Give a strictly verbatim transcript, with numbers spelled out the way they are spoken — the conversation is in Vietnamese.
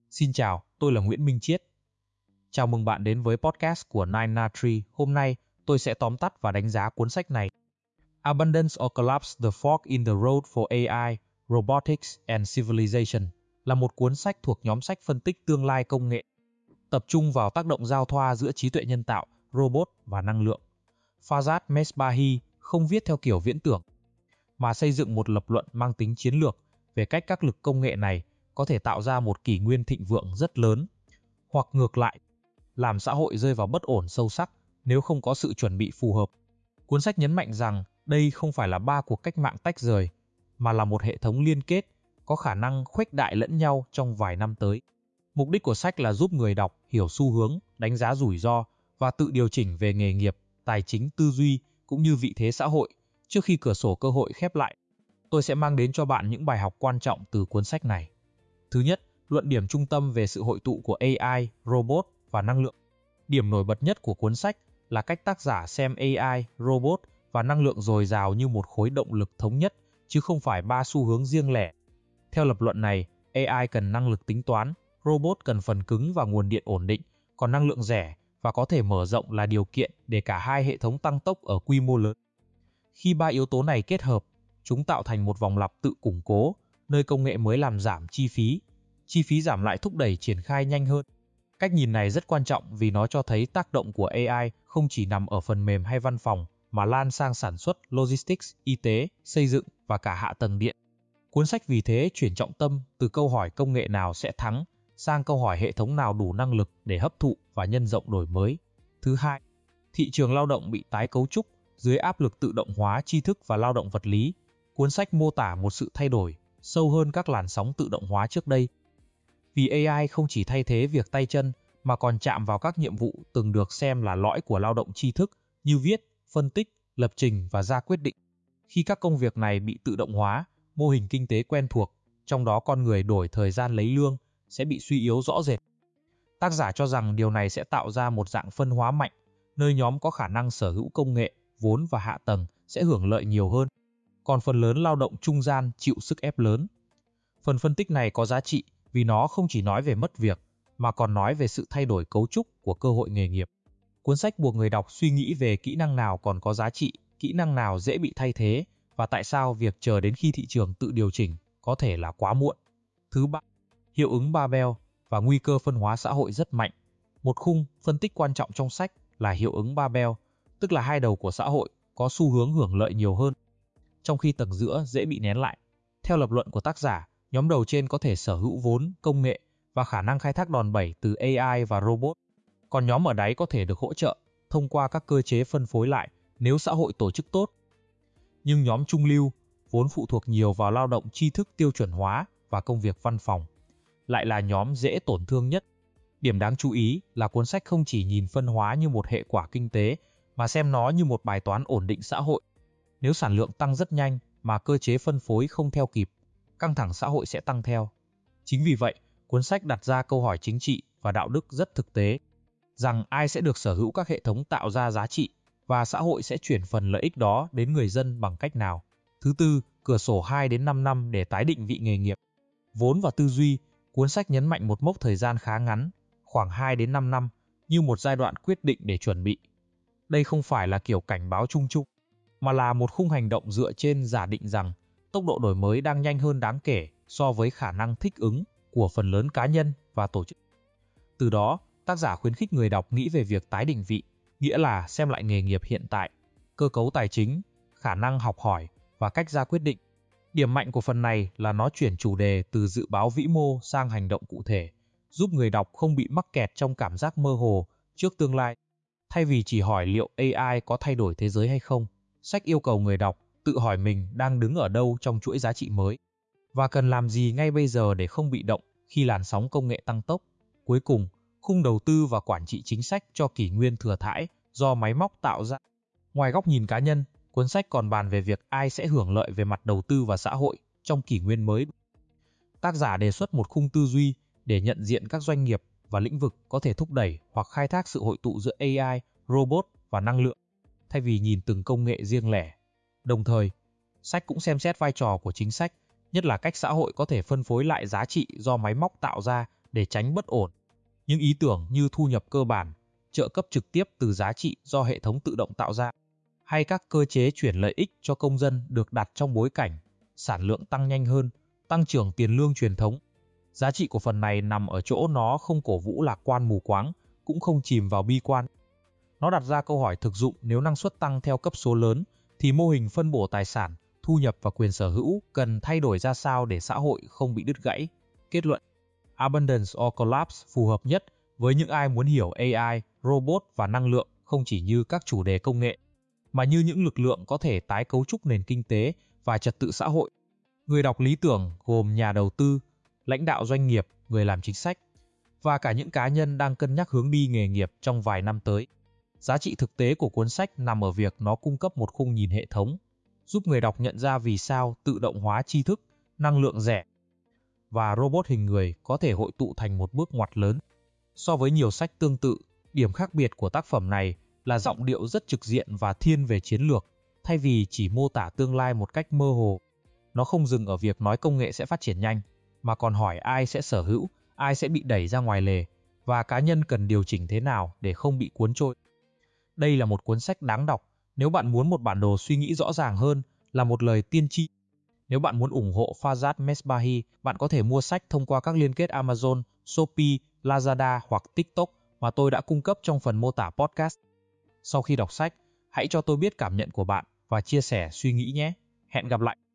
Xin chào, tôi là Nguyễn Minh Chiết. Chào mừng bạn đến với podcast của Nine Na Tree. Hôm nay, tôi sẽ tóm tắt và đánh giá cuốn sách này. Abundance or Collapse: The Fork in the Road for a i, Robotics and Civilization là một cuốn sách thuộc nhóm sách phân tích tương lai công nghệ, tập trung vào tác động giao thoa giữa trí tuệ nhân tạo, robot và năng lượng. Farzad Mesbahi không viết theo kiểu viễn tưởng, mà xây dựng một lập luận mang tính chiến lược về cách các lực công nghệ này có thể tạo ra một kỷ nguyên thịnh vượng rất lớn, hoặc ngược lại, làm xã hội rơi vào bất ổn sâu sắc nếu không có sự chuẩn bị phù hợp. Cuốn sách nhấn mạnh rằng đây không phải là ba cuộc cách mạng tách rời, mà là một hệ thống liên kết có khả năng khuếch đại lẫn nhau trong vài năm tới. Mục đích của sách là giúp người đọc hiểu xu hướng, đánh giá rủi ro và tự điều chỉnh về nghề nghiệp, tài chính, tư duy cũng như vị thế xã hội trước khi cửa sổ cơ hội khép lại. Tôi sẽ mang đến cho bạn những bài học quan trọng từ cuốn sách này. Thứ nhất, luận điểm trung tâm về sự hội tụ của a i, robot và năng lượng. Điểm nổi bật nhất của cuốn sách là cách tác giả xem a i, robot và năng lượng dồi dào như một khối động lực thống nhất, chứ không phải ba xu hướng riêng lẻ. Theo lập luận này, a i cần năng lực tính toán, robot cần phần cứng và nguồn điện ổn định, còn năng lượng rẻ và có thể mở rộng là điều kiện để cả hai hệ thống tăng tốc ở quy mô lớn. Khi ba yếu tố này kết hợp, chúng tạo thành một vòng lặp tự củng cố, nơi công nghệ mới làm giảm chi phí, chi phí giảm lại thúc đẩy triển khai nhanh hơn. Cách nhìn này rất quan trọng vì nó cho thấy tác động của a i không chỉ nằm ở phần mềm hay văn phòng, mà lan sang sản xuất, logistics, y tế, xây dựng và cả hạ tầng điện. Cuốn sách vì thế chuyển trọng tâm từ câu hỏi công nghệ nào sẽ thắng sang câu hỏi hệ thống nào đủ năng lực để hấp thụ và nhân rộng đổi mới. Thứ hai, thị trường lao động bị tái cấu trúc dưới áp lực tự động hóa tri thức và lao động vật lý. Cuốn sách mô tả một sự thay đổi sâu hơn các làn sóng tự động hóa trước đây. Vì a i không chỉ thay thế việc tay chân mà còn chạm vào các nhiệm vụ từng được xem là lõi của lao động tri thức như viết, phân tích, lập trình và ra quyết định. Khi các công việc này bị tự động hóa, mô hình kinh tế quen thuộc, trong đó con người đổi thời gian lấy lương, sẽ bị suy yếu rõ rệt. Tác giả cho rằng điều này sẽ tạo ra một dạng phân hóa mạnh, nơi nhóm có khả năng sở hữu công nghệ, vốn và hạ tầng sẽ hưởng lợi nhiều hơn, còn phần lớn lao động trung gian chịu sức ép lớn. Phần phân tích này có giá trị vì nó không chỉ nói về mất việc, mà còn nói về sự thay đổi cấu trúc của cơ hội nghề nghiệp. Cuốn sách buộc người đọc suy nghĩ về kỹ năng nào còn có giá trị, kỹ năng nào dễ bị thay thế, và tại sao việc chờ đến khi thị trường tự điều chỉnh có thể là quá muộn. Thứ ba, hiệu ứng Babel và nguy cơ phân hóa xã hội rất mạnh. Một khung phân tích quan trọng trong sách là hiệu ứng Babel, tức là hai đầu của xã hội có xu hướng hưởng lợi nhiều hơn, trong khi tầng giữa dễ bị nén lại. Theo lập luận của tác giả, nhóm đầu trên có thể sở hữu vốn, công nghệ và khả năng khai thác đòn bẩy từ a i và robot, còn nhóm ở đáy có thể được hỗ trợ thông qua các cơ chế phân phối lại nếu xã hội tổ chức tốt. Nhưng nhóm trung lưu, vốn phụ thuộc nhiều vào lao động tri thức tiêu chuẩn hóa và công việc văn phòng, lại là nhóm dễ tổn thương nhất. Điểm đáng chú ý là cuốn sách không chỉ nhìn phân hóa như một hệ quả kinh tế, mà xem nó như một bài toán ổn định xã hội. Nếu sản lượng tăng rất nhanh mà cơ chế phân phối không theo kịp, căng thẳng xã hội sẽ tăng theo. Chính vì vậy, cuốn sách đặt ra câu hỏi chính trị và đạo đức rất thực tế, rằng ai sẽ được sở hữu các hệ thống tạo ra giá trị và xã hội sẽ chuyển phần lợi ích đó đến người dân bằng cách nào. Thứ tư, cửa sổ hai đến năm năm để tái định vị nghề nghiệp. Vốn và tư duy, cuốn sách nhấn mạnh một mốc thời gian khá ngắn, khoảng hai đến năm năm, như một giai đoạn quyết định để chuẩn bị. Đây không phải là kiểu cảnh báo chung chung, mà là một khung hành động dựa trên giả định rằng tốc độ đổi mới đang nhanh hơn đáng kể so với khả năng thích ứng của phần lớn cá nhân và tổ chức. Từ đó, tác giả khuyến khích người đọc nghĩ về việc tái định vị, nghĩa là xem lại nghề nghiệp hiện tại, cơ cấu tài chính, khả năng học hỏi và cách ra quyết định. Điểm mạnh của phần này là nó chuyển chủ đề từ dự báo vĩ mô sang hành động cụ thể, giúp người đọc không bị mắc kẹt trong cảm giác mơ hồ trước tương lai. Thay vì chỉ hỏi liệu a i có thay đổi thế giới hay không, sách yêu cầu người đọc tự hỏi mình đang đứng ở đâu trong chuỗi giá trị mới, và cần làm gì ngay bây giờ để không bị động khi làn sóng công nghệ tăng tốc. Cuối cùng, khung đầu tư và quản trị chính sách cho kỷ nguyên thừa thãi do máy móc tạo ra. Ngoài góc nhìn cá nhân, cuốn sách còn bàn về việc ai sẽ hưởng lợi về mặt đầu tư và xã hội trong kỷ nguyên mới. Tác giả đề xuất một khung tư duy để nhận diện các doanh nghiệp và lĩnh vực có thể thúc đẩy hoặc khai thác sự hội tụ giữa a i, robot và năng lượng, thay vì nhìn từng công nghệ riêng lẻ. Đồng thời, sách cũng xem xét vai trò của chính sách, nhất là cách xã hội có thể phân phối lại giá trị do máy móc tạo ra để tránh bất ổn. Những ý tưởng như thu nhập cơ bản, trợ cấp trực tiếp từ giá trị do hệ thống tự động tạo ra, hay các cơ chế chuyển lợi ích cho công dân được đặt trong bối cảnh sản lượng tăng nhanh hơn, tăng trưởng tiền lương truyền thống. Giá trị của phần này nằm ở chỗ nó không cổ vũ lạc quan mù quáng, cũng không chìm vào bi quan. Nó đặt ra câu hỏi thực dụng, nếu năng suất tăng theo cấp số lớn, thì mô hình phân bổ tài sản, thu nhập và quyền sở hữu cần thay đổi ra sao để xã hội không bị đứt gãy. Kết luận: Abundance or Collapse phù hợp nhất với những ai muốn hiểu a i, robot và năng lượng không chỉ như các chủ đề công nghệ, mà như những lực lượng có thể tái cấu trúc nền kinh tế và trật tự xã hội. Người đọc lý tưởng gồm nhà đầu tư, lãnh đạo doanh nghiệp, người làm chính sách, và cả những cá nhân đang cân nhắc hướng đi nghề nghiệp trong vài năm tới. Giá trị thực tế của cuốn sách nằm ở việc nó cung cấp một khung nhìn hệ thống, giúp người đọc nhận ra vì sao tự động hóa tri thức, năng lượng rẻ và robot hình người có thể hội tụ thành một bước ngoặt lớn. So với nhiều sách tương tự, điểm khác biệt của tác phẩm này là giọng điệu rất trực diện và thiên về chiến lược, thay vì chỉ mô tả tương lai một cách mơ hồ. Nó không dừng ở việc nói công nghệ sẽ phát triển nhanh, mà còn hỏi ai sẽ sở hữu, ai sẽ bị đẩy ra ngoài lề, và cá nhân cần điều chỉnh thế nào để không bị cuốn trôi. Đây là một cuốn sách đáng đọc nếu bạn muốn một bản đồ suy nghĩ rõ ràng hơn, là một lời tiên tri. Nếu bạn muốn ủng hộ Farzad Mesbahi, bạn có thể mua sách thông qua các liên kết Amazon, Shopee, Lazada hoặc TikTok mà tôi đã cung cấp trong phần mô tả podcast. Sau khi đọc sách, hãy cho tôi biết cảm nhận của bạn và chia sẻ suy nghĩ nhé. Hẹn gặp lại!